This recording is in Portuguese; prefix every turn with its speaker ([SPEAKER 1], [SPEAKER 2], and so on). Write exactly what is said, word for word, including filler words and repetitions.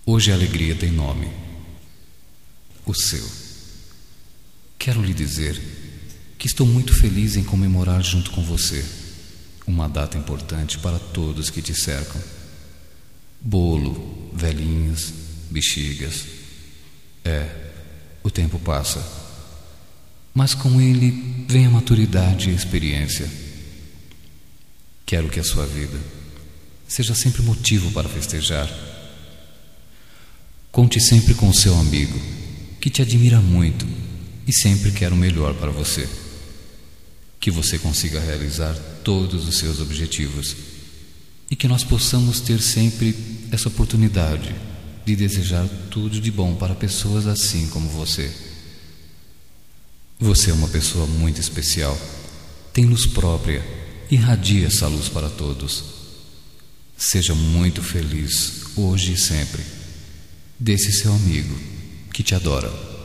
[SPEAKER 1] Hoje a alegria tem nome, o seu. Quero lhe dizer que estou muito feliz em comemorar junto com você uma data importante para todos que te cercam. Bolo, velhinhas, bexigas. É, o tempo passa, mas com ele vem a maturidade e a experiência. Quero que a sua vida seja sempre motivo para festejar. Conte sempre com o seu amigo, que te admira muito e sempre quer o melhor para você. Que você consiga realizar todos os seus objetivos e que nós possamos ter sempre essa oportunidade de desejar tudo de bom para pessoas assim como você. Você é uma pessoa muito especial, tem luz própria e irradia essa luz para todos. Seja muito feliz hoje e sempre, desse seu amigo que te adora.